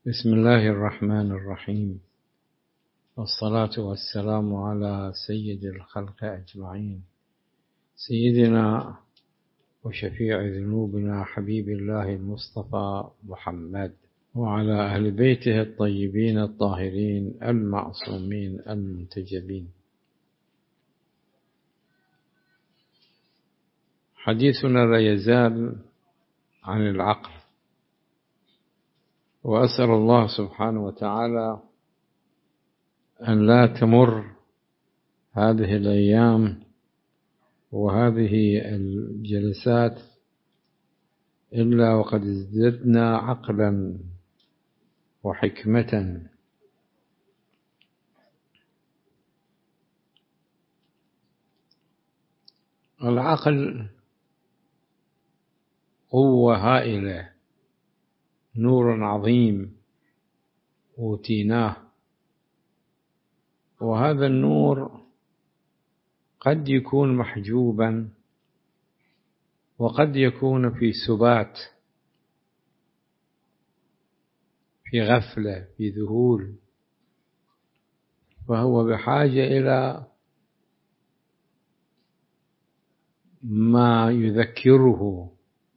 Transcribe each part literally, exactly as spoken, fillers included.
بسم الله الرحمن الرحيم، والصلاة والسلام على سيد الخلق أجمعين، سيدنا وشفيع ذنوبنا حبيب الله المصطفى محمد، وعلى أهل بيته الطيبين الطاهرين المعصومين المنتجبين. حديثنا لا يزال عن العقل، وأسأل الله سبحانه وتعالى أن لا تمر هذه الأيام وهذه الجلسات إلا وقد ازددنا عقلا وحكمة. العقل قوة هائلة، نور عظيم أوتيناه، وهذا النور قد يكون محجوبا وقد يكون في سبات، في غفلة، في ذهول، فهو بحاجة إلى ما يذكره،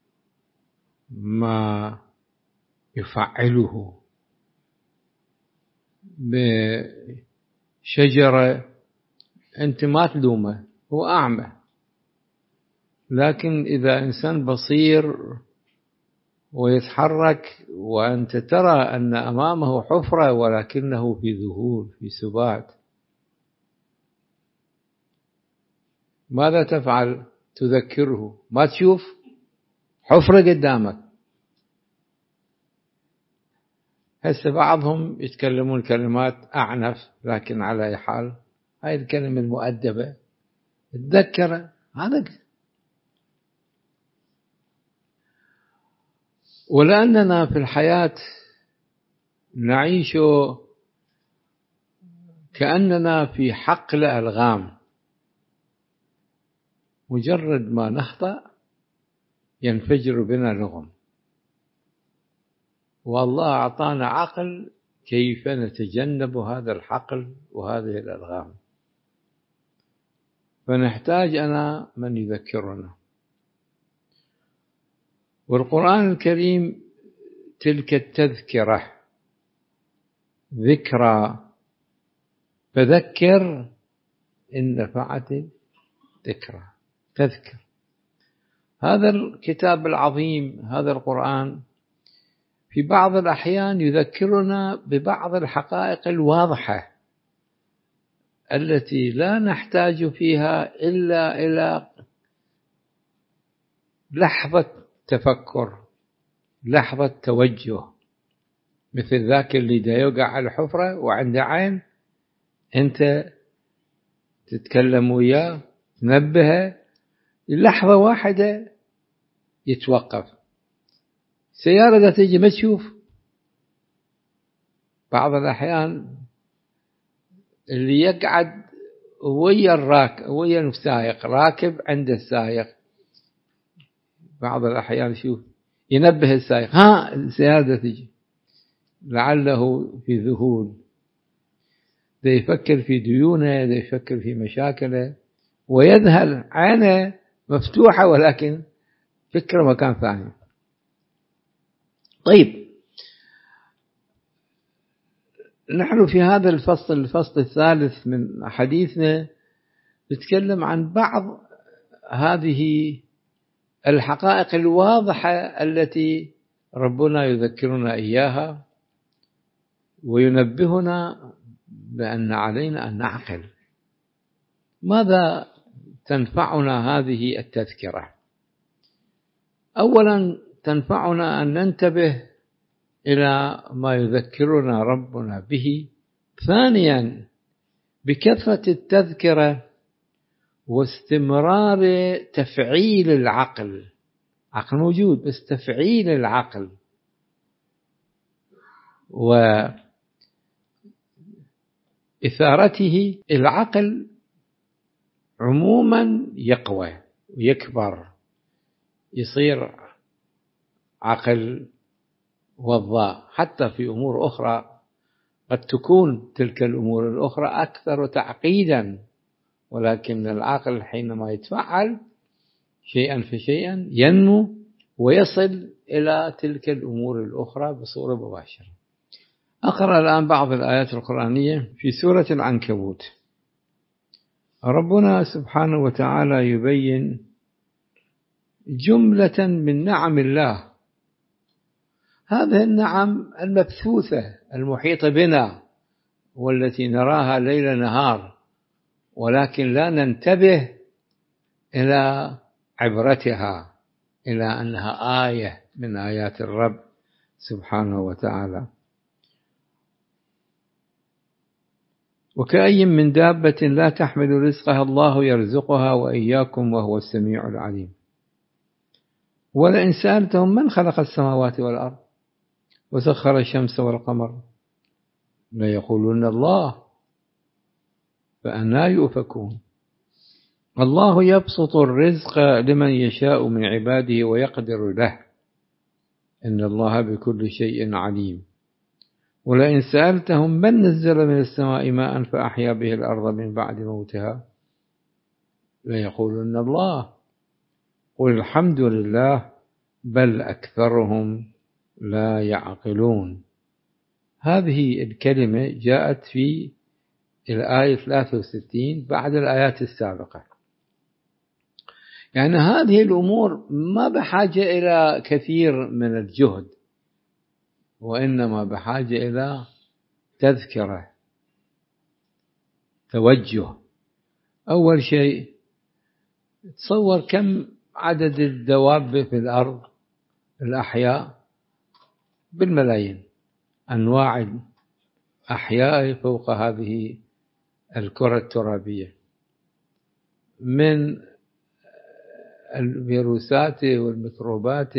ما يفعله. بشجرة أنت ما تلومه، هو أعمى، لكن إذا إنسان بصير ويتحرك وأنت ترى أن أمامه حفرة ولكنه في ذهول، في سبات، ماذا تفعل؟ تذكره، ما تشوف حفرة قدامك. هسه بعضهم يتكلمون كلمات أعنف، لكن على أي حال هاي الكلمة المؤدبة تذكر هذا. ولأننا في الحياة نعيش كأننا في حقل ألغام، مجرد ما نخطأ ينفجر بنا نغم، والله أعطانا عقل كيف نتجنب هذا الحقل وهذه الألغام، فنحتاج أنا من يذكرنا. والقرآن الكريم تلك التذكرة، ذكرى، فذكر إن نفعت ذكرى، تذكر. هذا الكتاب العظيم، هذا القرآن، في بعض الأحيان يذكرنا ببعض الحقائق الواضحة التي لا نحتاج فيها إلا إلى لحظة تفكر، لحظة توجه، مثل ذاك اللي دا يوقع على الحفرة وعنده عين، أنت تتكلم وياه تنبهه، لحظة واحدة يتوقف. سيارة دا تيجي ما تشوف، بعض الأحيان اللي يقعد ويا الراكب ويا السائق، راكب عند السائق، بعض الأحيان يشوف ينبه السائق، ها السيارة دا تيجي، لعله في ذهول، دا يفكر في ديونه، دا يفكر في مشاكله، ويذهل، عينه مفتوحة ولكن فكرة مكان ثاني. طيب، نحن في هذا الفصل، الفصل الثالث من حديثنا، نتكلم عن بعض هذه الحقائق الواضحة التي ربنا يذكرنا إياها وينبهنا بأن علينا أن نعقل. ماذا تنفعنا هذه التذكرة؟ أولا تنفعنا أن ننتبه إلى ما يذكرنا ربنا به. ثانيا بكثرة التذكرة واستمرار تفعيل العقل، عقل موجود بس تفعيل العقل وإثارته، العقل عموما يقوى ويكبر، يصير عقل والضاء، حتى في أمور أخرى قد تكون تلك الأمور الأخرى أكثر تعقيدا، ولكن العقل حينما يتفعل شيئا فشيئا ينمو ويصل إلى تلك الأمور الأخرى بصورة مباشرة. أقرأ الآن بعض الآيات القرآنية في سورة العنكبوت. ربنا سبحانه وتعالى يبين جملة من نعم الله، هذه النعم المبثوثة المحيطة بنا والتي نراها ليل نهار، ولكن لا ننتبه إلى عبرتها، إلى أنها آية من آيات الرب سبحانه وتعالى. وكأي من دابة لا تحمل رزقها الله يرزقها وإياكم وهو السميع العليم. ولئن سألتهم من خلق السماوات والأرض وسخر الشمس والقمر ليقولون الله فأنى يؤفكون. الله يبسط الرزق لمن يشاء من عباده ويقدر له إن الله بكل شيء عليم. ولئن سألتهم من نزل من السماء ماء فأحيا به الأرض من بعد موتها ليقولون الله قل الحمد لله بل أكثرهم لا يعقلون. هذه الكلمة جاءت في الآية ثلاثة وستين بعد الآيات السابقة. يعني هذه الأمور ما بحاجة إلى كثير من الجهد، وإنما بحاجة إلى تذكرة، توجه. أول شيء تصور كم عدد الدواب في الأرض الأحياء، بالملايين، أنواع الأحياء فوق هذه الكرة الترابية، من الفيروسات والميكروبات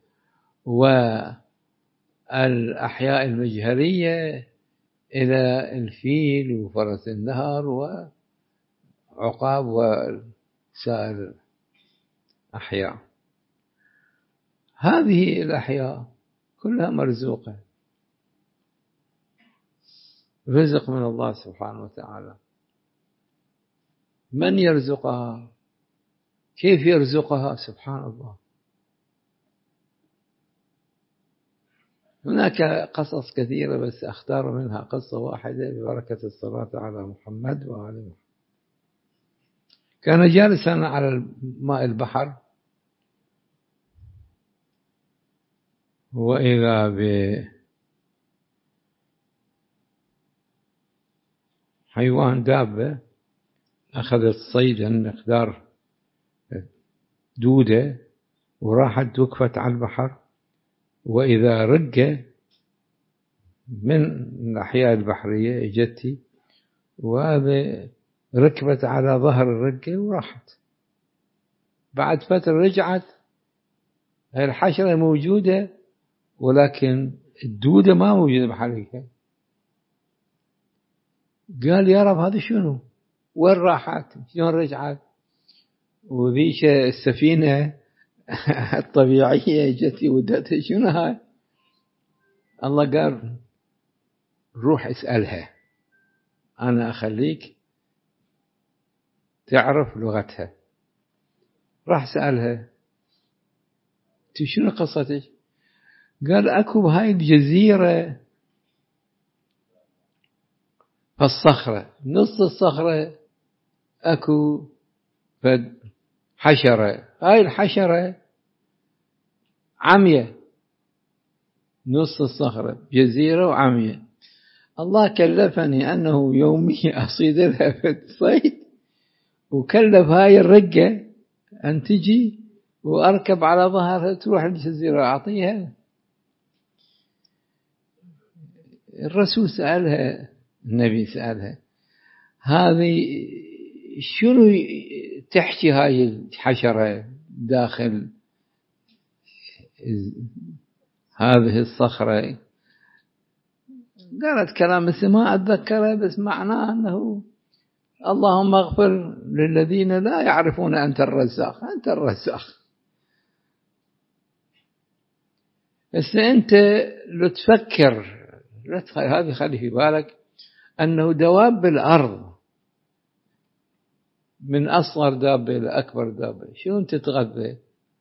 والأحياء المجهرية إلى الفيل وفرس النهر وعقاب وسائر الأحياء. هذه الأحياء كلها مرزوقة، رزق من الله سبحانه وتعالى. من يرزقها؟ كيف يرزقها؟ سبحان الله. هناك قصص كثيرة بس أختار منها قصة واحدة ببركة الصلاة على محمد وآل محمد. كان جالسا على ماء البحر وإذا بحيوان دابة أخذت صيدا مقدار دودة وراحت وقفت على البحر، وإذا رقة من الأحياء البحرية اجتي وهذا ركبت على ظهر الرقة وراحت. بعد فترة رجعت، الحشرة موجودة ولكن الدودة ما موجودة بحالها. قال يا رب هذا شنو؟ وين راحت؟ شلون رجعت؟ وذيش السفينة الطبيعية جتي ودتها شنو هاي؟ الله قال روح اسألها، أنا أخليك تعرف لغتها. راح سألها شنو قصتك؟ قال أكو بهاي الجزيرة الصخرة، نص الصخرة أكو فد حشرة، هاي الحشرة عمية، نص الصخرة جزيرة وعمية. الله كلفني أنه يومي أصيد لها في الصيد، وكلف هاي الرقة أن تجي وأركب على ظهرها تروح الجزيرة أعطيها. الرسول سألها، النبي سألها هذه شنو تحكي هاي الحشرة داخل هذه الصخرة؟ قالت كلام ما أتذكره، بس معناه أنه اللهم اغفر للذين لا يعرفون أنت الرزاق، أنت الرزاق. بس أنت لو تفكر هذه خلي في بالك أنه دواب الأرض من أصغر دابة إلى أكبر دابة شلون تتغذى؟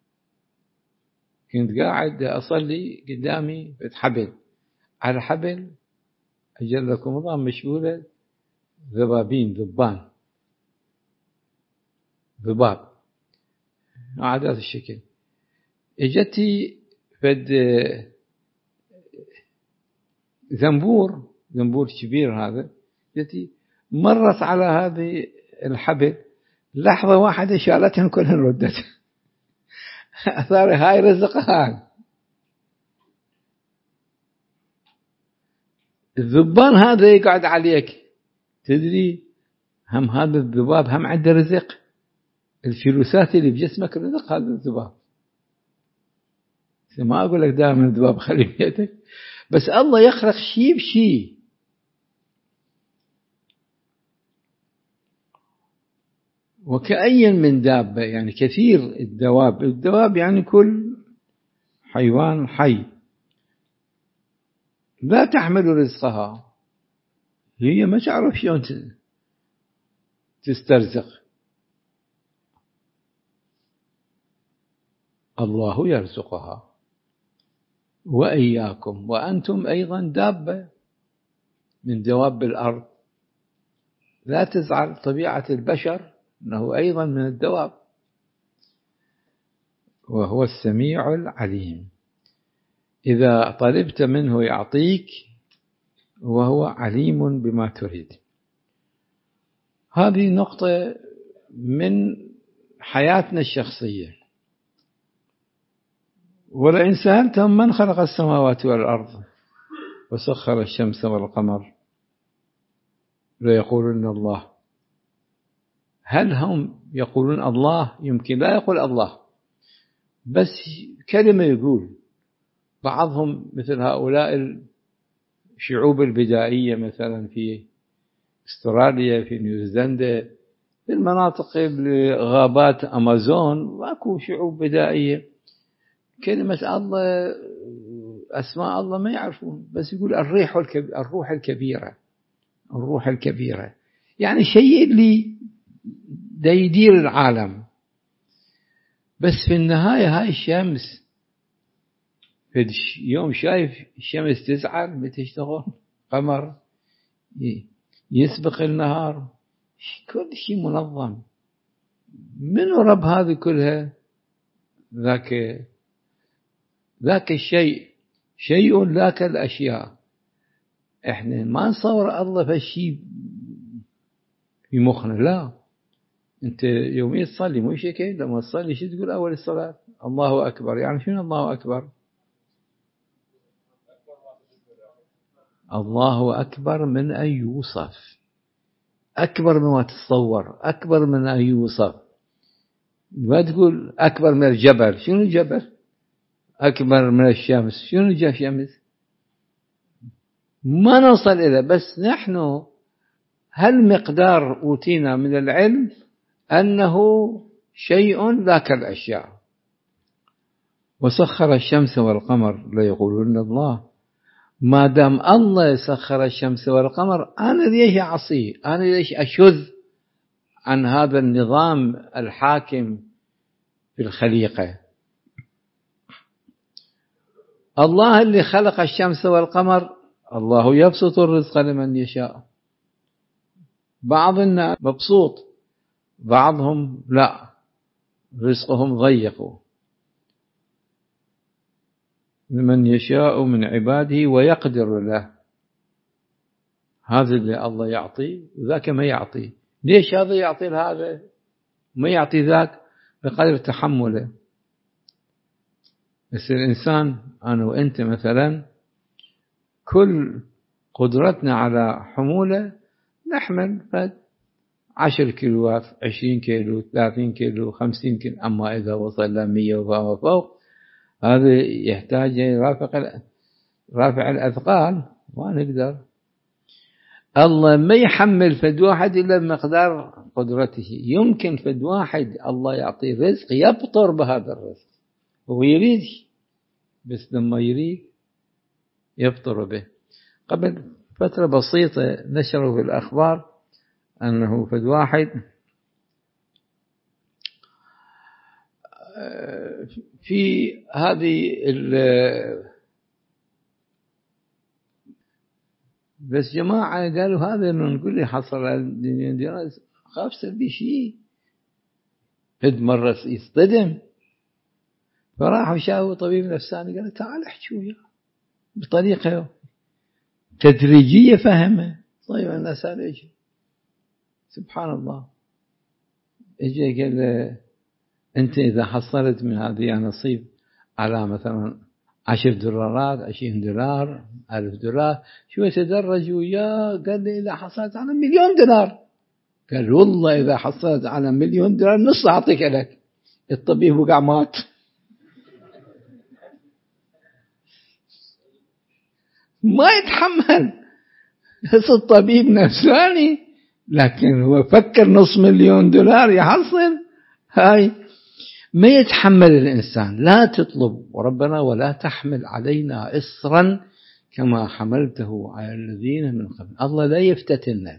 كنت قاعد أصلي قدامي حبل، على حبل أجل لكم الله مشغولة ذبابين ذبان ذباب عادات الشكل. اجتي فد زنبور زنبور كبير هذا، اجتي مرت على هذه الحبل لحظة واحدة شالتهم كلهن ردت. أثار هاي رزقها. الذبان هذا يقعد عليك تدري هم هذا الذباب هم عنده رزق، الفلوسات اللي بجسمك رزق هذا الذباب. ما أقول لك دائما الذباب خلي بيتك، بس الله يخلق شيء بشيء. وكأي من دابة يعني كثير الدواب، الدواب يعني كل حيوان حي لا تحمل رزقها، هي ما تعرف شلون تسترزق. الله يرزقها وإياكم وأنتم أيضا دابة من دواب الأرض. لا تزعل طبيعة البشر أنه أيضا من الدواب، وهو السميع العليم. إذا طلبت منه يعطيك وهو عليم بما تريد. هذه نقطة من حياتنا الشخصية. ولئن سألتهم من خلق السماوات والأرض وسخر الشمس والقمر ليقولون الله. هل هم يقولون الله؟ يمكن لا يقول الله، بس كلمة يقول. بعضهم مثل هؤلاء الشعوب البدائية مثلا في استراليا في نيوزيلندا في المناطق غابات أمازون ماكو شعوب بدائية، كلمة الله أسماء الله ما يعرفون، بس يقول الريح الكبيرة الروح الكبيرة الروح الكبيرة، يعني شيء اللي دا يدير العالم. بس في النهاية هاي الشمس في يوم شايف الشمس تزعل بتشتغل، قمر يسبق النهار، كل شيء منظم. منو رب هذه كلها؟ ذاك ذاك الشيء شيء لا كالأشياء. احنا ما نصور الله فالشيء في مخنا، لا. انت يوميا تصلي مو شيء كي لما تصلي شو تقول اول الصلاة؟ الله اكبر. يعني شنو الله اكبر؟ الله اكبر من ان يوصف، اكبر مما تتصور، اكبر من ان يوصف. ما تقول اكبر من الجبل، شنو الجبل؟ اكبر من الشمس، شنو الشمس؟ ما نوصل الى. بس نحن هل مقدار اوتينا من العلم أنه شيء لا كالأشياء. وسخر الشمس والقمر ليقولون الله. ما دام الله سخر الشمس والقمر أنا ليش أعصيه؟ أنا ليش أشذ عن هذا النظام الحاكم في الخليقة؟ الله اللي خلق الشمس والقمر الله يبسط الرزق لمن يشاء. بعض الناس مبسوط، بعضهم لا، رزقهم ضيق. لمن يشاء من عباده ويقدر له. هذا اللي الله يعطي وذاك ما يعطي. ليش هذا يعطي هذا ما يعطي ذاك؟ بقدر تحمله. بس الإنسان أنا وأنت مثلا كل قدرتنا على حمولة نحمل فد عشر كيلوات، عشرين كيلو، ثلاثين كيلو، خمسين كيلو. أما إذا وصل لمية وفوق فوق هذا يحتاج رافع رافع الأثقال، ما نقدر. الله ما يحمل فد واحد إلا بمقدار قدرته. يمكن فد واحد الله يعطيه رزق يبطر بهذا الرزق، هو يريد بس لما يريد يفطر به. قبل فترة بسيطة نشروا في الأخبار أنه في الواحد في هذه بس جماعة قالوا هذا نقول لي حصل الدنيا خاف سبي شيء قد مرة يصطدم، فراحوا شافوا طبيب نفساني قال تعال احكي وياه بطريقة تدريجية فهمه. طيب الناس قالوا اجي سبحان الله، اجي قال انت اذا حصلت من هذه نصيب على مثلا عشر دولارات عشرين دولار ألف دولار شو يتدرج وياه. قال لي اذا حصلت على مليون دولار، قال والله اذا حصلت على مليون دولار نص اعطيك لك. الطبيب وقع مات. ما يتحمل. بس الطبيب نفساني لكن هو فكر نص مليون دولار يحصل. هاي ما يتحمل الإنسان. لا تطلب ربنا ولا تحمل علينا إصرا كما حملته على الذين من قبل. الله لا يفتتنا.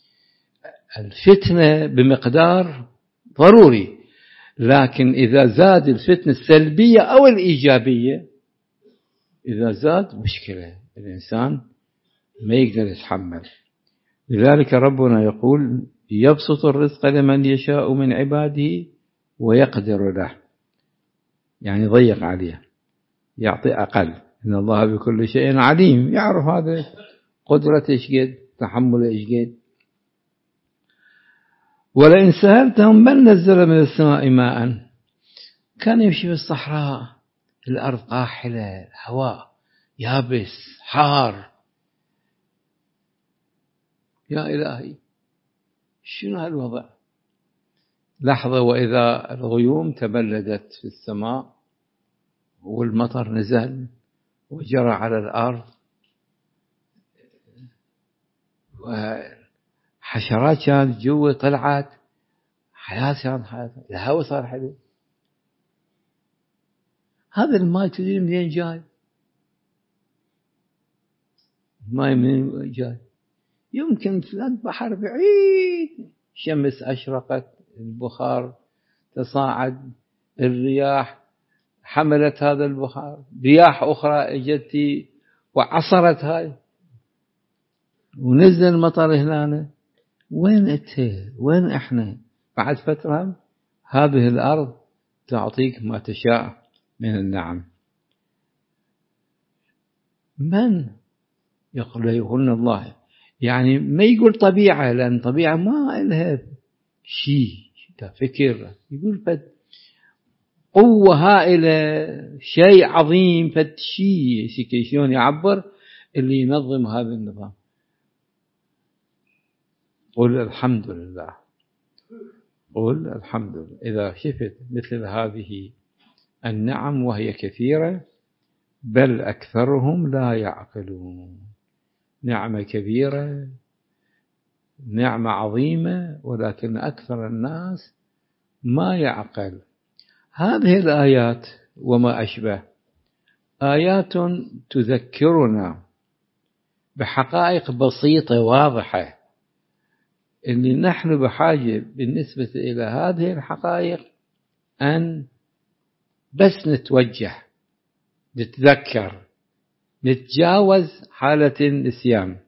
الفتنة بمقدار ضروري، لكن إذا زاد الفتنة السلبية أو الإيجابية، إذا زاد مشكلة الإنسان ما يقدر يتحمل. لذلك ربنا يقول يبسط الرزق لمن يشاء من عباده ويقدر له، يعني ضيق عليه يعطي أقل. إن الله بكل شيء عليم، يعرف هذا قدرة إيش قد تحمل إيش قد. ولئن سألتهم من نزل من السماء ماء، كان يمشي في الصحراء الأرض قاحلة هواء يابس حار. يا إلهي شنو هالوضع؟ لحظة وإذا الغيوم تبلدت في السماء والمطر نزل وجرى على الأرض وحشرات كانت جوا طلعت، حياة كانت حياة، الهواء صار حلو. هذا الماء تدري منين جاي؟ الماء منين جاي؟ يمكن في بحر بعيد شمس أشرقت، البخار تصاعد، الرياح حملت هذا البخار، رياح أخرى اجت وعصرت هاي ونزل المطر هنا. وين أنت؟ وين إحنا؟ بعد فترة هذه الأرض تعطيك ما تشاء من النعم. من يقول يقولون الله، يعني ما يقول طبيعة، لأن طبيعة ما لها شيء فكر. يقول فد قوة هائلة، شيء عظيم، فد شيء شلون يعبر اللي ينظم هذا النظام. قل الحمد لله، قل الحمد لله إذا شفت مثل هذه النعم وهي كثيرة، بل أكثرهم لا يعقلون. نعمة كبيرة، نعمة عظيمة، ولكن أكثر الناس ما يعقل. هذه الآيات وما أشبه آيات تذكرنا بحقائق بسيطة واضحة، اللي نحن بحاجة بالنسبة إلى هذه الحقائق أن بس نتوجه، نتذكر، نتجاوز حالة النسيان.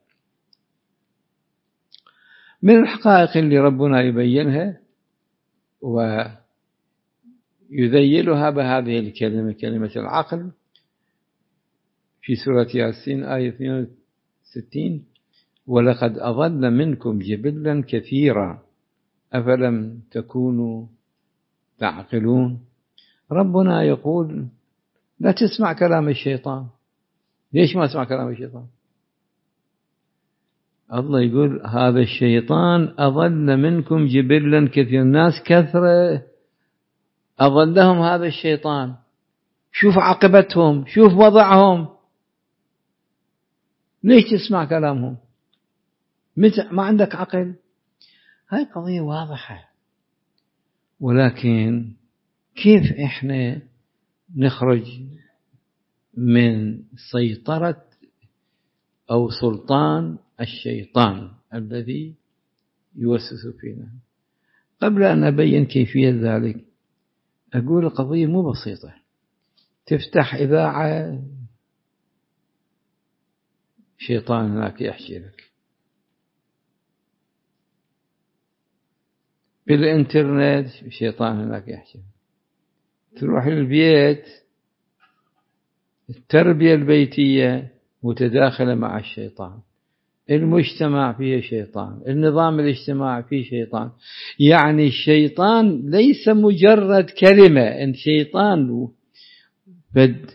من الحقائق اللي ربنا يبينها ويذيلها بهذه الكلمة، كلمة العقل، في سورة ياسين آية اثنين وستين: ولقد أضل منكم جبلا كثيرا أفلم تكونوا تعقلون. ربنا يقول لا تسمع كلام الشيطان. ليش ما تسمع كلام الشيطان؟ الله يقول هذا الشيطان أضل منكم جبلا كثيرا، الناس كثرة أضلهم هذا الشيطان. شوف عاقبتهم، شوف وضعهم، ليش تسمع كلامهم؟ ما عندك عقل. هاي قضية واضحة، ولكن كيف إحنا نخرج من سيطرة أو سلطان الشيطان الذي يوسوس فينا. قبل أن أبين كيفية ذلك أقول القضية مو بسيطة. تفتح إذاعة شيطان هناك يحكي لك، بالإنترنت شيطان هناك يحكي، تروح البيت التربية البيتية متداخلة مع الشيطان، المجتمع فيه شيطان، النظام الاجتماعي فيه شيطان. يعني الشيطان ليس مجرد كلمة، إن شيطان بد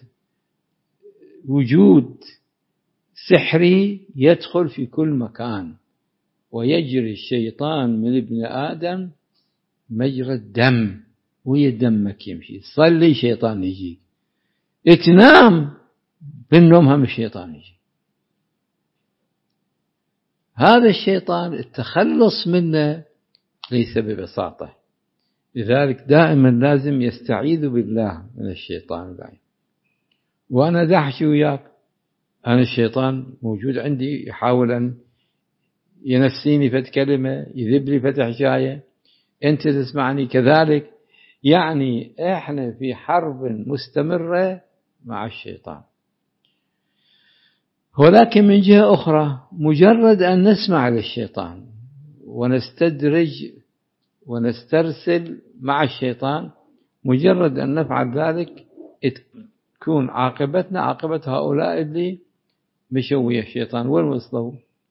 وجود سحري يدخل في كل مكان، ويجري الشيطان من ابن آدم مجرى الدم، ويا دمك يمشي. تصلي شيطان يجي، تنام بالنوم هم الشيطان يجي. هذا الشيطان التخلص منه ليس ببساطة، لذلك دائما لازم يستعيذ بالله من الشيطان اللعين. وأنا دحشي وياك، أنا الشيطان موجود عندي يحاول أن ينسيني فت كلمة، يذب لي فت حشاية، أنت تسمعني كذلك. يعني إحنا في حرب مستمرة مع الشيطان. ولكن من جهة أخرى مجرد أن نسمع للشيطان ونستدرج ونسترسل مع الشيطان، مجرد أن نفعل ذلك تكون عاقبتنا عاقبة هؤلاء اللي مشوية الشيطان. وين وصلوا؟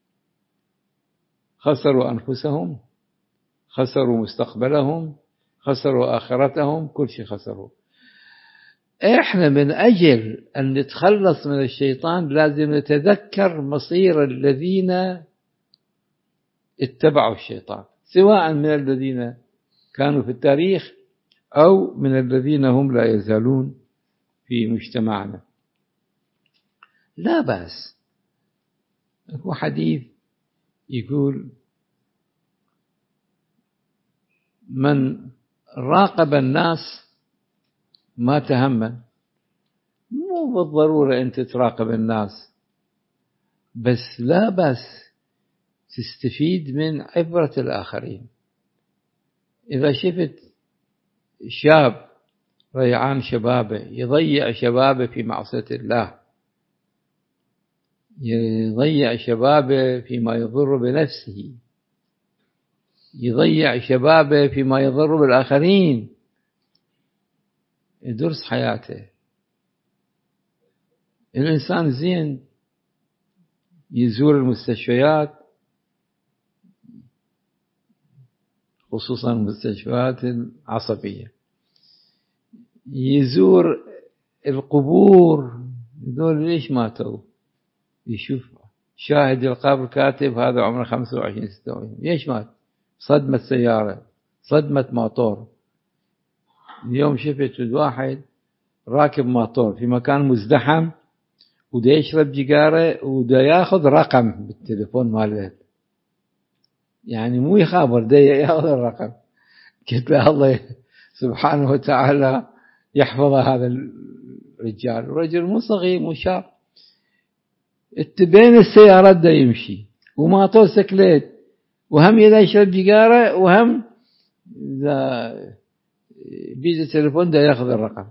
خسروا أنفسهم، خسروا مستقبلهم، خسروا آخرتهم، كل شيء خسروا. إحنا من أجل أن نتخلص من الشيطان لازم نتذكر مصير الذين اتبعوا الشيطان، سواء من الذين كانوا في التاريخ أو من الذين هم لا يزالون في مجتمعنا. لا بأس. هو حديث يقول: من راقب الناس ما تهمل. مو بالضرورة أنت تراقب الناس، بس لا بأس تستفيد من عبرة الآخرين. إذا شفت شاب ريعان شبابه يضيع شبابه في معصية الله، يضيع شبابه فيما يضر بنفسه، يضيع شبابه فيما يضر بالآخرين، يدرس حياته. الإنسان زين يزور المستشفيات، خصوصا المستشفيات العصبية، يزور القبور، يقول ليش ماتوا، يشوف شاهد القبر كاتب هذا عمره خمسة وعشرين ستة وعشرين، ليش مات؟ صدمة سيارة، صدمة موتور. اليوم شفت واحد راكب موتور في مكان مزدحم ودا يشرب جيجارة ودا ياخذ رقم بالتليفون ماله، يعني مو يخابر، دا ياخذ الرقم. قلت له الله سبحانه وتعالى يحفظ هذا الرجال، رجل مو صغير مو شاب، بين السيارات دا يمشي وموتور سكليت، وهم إذا يشرب جيجارة وهم إذا بيد التليفون دا ياخذ الرقم.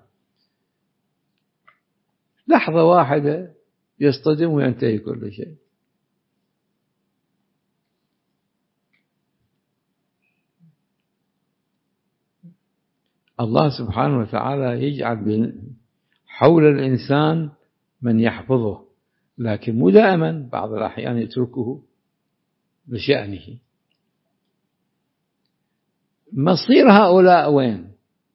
لحظة واحدة يصطدم وينتهي كل شيء. الله سبحانه وتعالى يجعل حول الإنسان من يحفظه، لكن مو دائما، بعض الأحيان يتركه بشأنه. مصير هؤلاء وين؟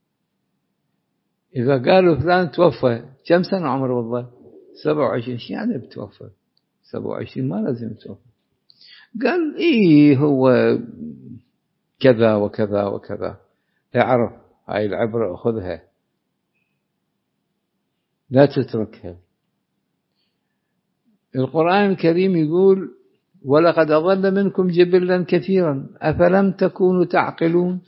إذا قالوا فلان توفى، كم سنة عمره بالضبط؟ سبعة وعشرين. شو يعني بتوفى؟ سبعة وعشرين ما لازم توفى. قال إيه هو كذا وكذا وكذا. اعرف هاي العبرة أخذها، لا تتركها. القرآن الكريم يقول: ولقد أضل منكم جبلا كثيرا أفلم تكونوا تعقلون.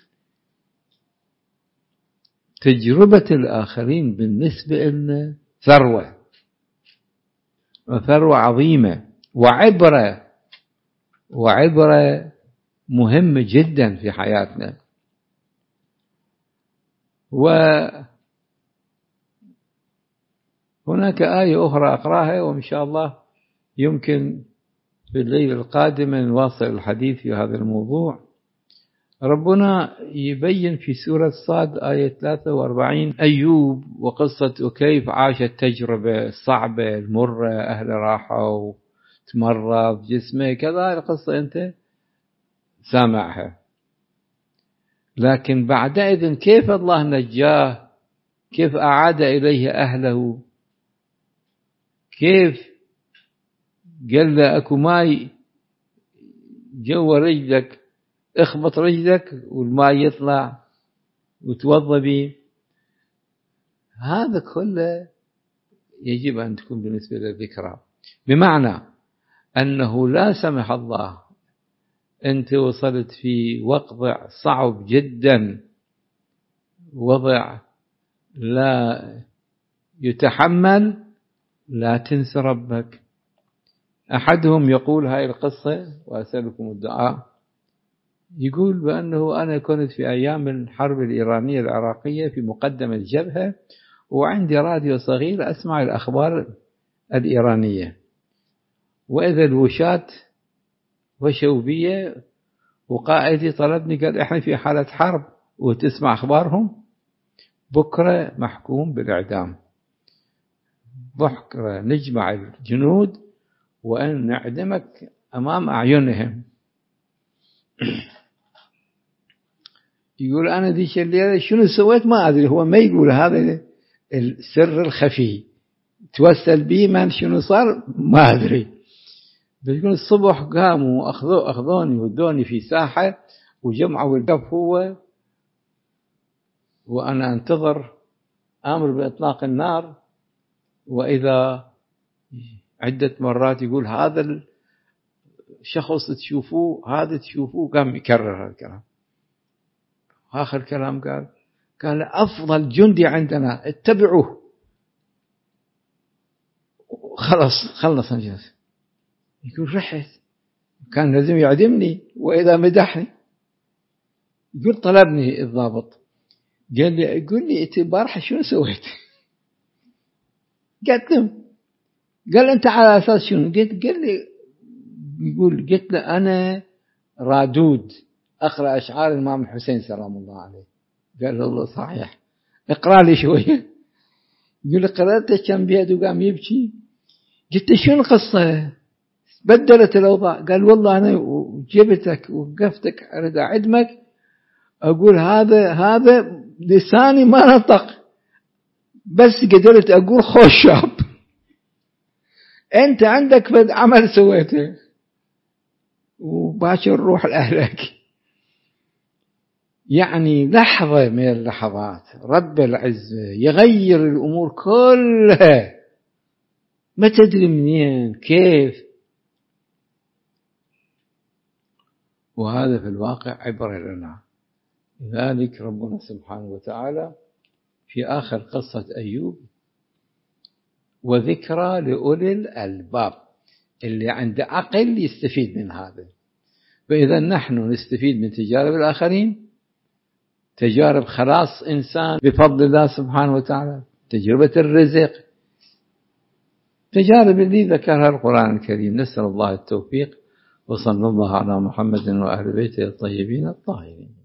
تجربة الآخرين بالنسبة لنا ثروة، ثروة عظيمة وعبرة وعبرة مهمة جدا في حياتنا. وهناك آية أخرى أقرأها وإن شاء الله يمكن في الليلة القادمة نواصل الحديث في هذا الموضوع. ربنا يبين في سورة صاد آية ثلاثة وأربعين أيوب وقصة كيف عاش التجربة الصعبة المرة، أهل راحوا تمرض جسمه كذا، القصة أنت سامعها. لكن بعدئذ كيف الله نجاه، كيف أعاد إليه أهله، كيف قال له أكو ماي جوا رجلك اخبط رجلك والماء يطلع وتوضى به. هذا كله يجب أن تكون بالنسبة للذكرى، بمعنى أنه لا سمح الله أنت وصلت في وضع صعب جدا، وضع لا يتحمل، لا تنسى ربك. أحدهم يقول هاي القصة وأسألكم الدعاء، يقول بأنه أنا كنت في أيام الحرب الإيرانية العراقية في مقدمة الجبهة، وعندي راديو صغير أسمع الأخبار الإيرانية، وإذا الوشاة وشوا بي وقائدي طلبني قال إحنا في حالة حرب وتسمع أخبارهم، بكرة محكوم بالإعدام، بكرة نجمع الجنود وأن نعدمك أمام أعينهم. يقول أنا ذيك الليلة شنو سويت ما أدري، هو ما يقول هذا السر الخفي، توسل بي من شنو صار ما أدري. بيقول الصبح قاموا أخذوا أخذوني ودوني في ساحة وجمعوا القف هو وأنا أنتظر أمر بإطلاق النار. وإذا عدة مرات يقول هذا الشخص تشوفوه، هذا تشوفوه، قام يكرر هذا الكلام. آخر كلام قال قال أفضل جندي عندنا اتبعوه. خلص خلص انجاز. يقول رحت كان لازم يعدمني وإذا مدحني. يقول طلبني الضابط قال لي يقول لي أنت بارحة شنو سويت؟ قلت له قال أنت على أساس شنو؟ قلت قال لي يقول قلت له أنا رادود أقرأ أشعار الإمام الحسين سلام الله عليه. قال الله صحيح اقرأ لي شوية. يقول لي قرأت كم بيد وقام يبكي. قلت شنو القصة؟ بدلت الأوضاع. قال والله أنا جبتك وقفتك أريد أعدمك أقول هذا هذا لساني ما نطق بس قدرت أقول خوش شاب أنت عندك فد عمل سويته وباشر روح لأهلك. يعني لحظة من اللحظات رب العزة يغير الأمور كلها، ما تدري منين كيف. وهذا في الواقع عبرة لنا. لذلك ربنا سبحانه وتعالى في آخر قصة أيوب وذكرى لأولي الألباب، اللي عنده عقل يستفيد من هذا. فإذا نحن نستفيد من تجارب الآخرين، تجارب خلاص إنسان بفضل الله سبحانه وتعالى، تجربة الرزق، تجارب اللي ذكرها القرآن الكريم. نسأل الله التوفيق، وصلى الله على محمد وأهل بيته الطيبين الطاهرين.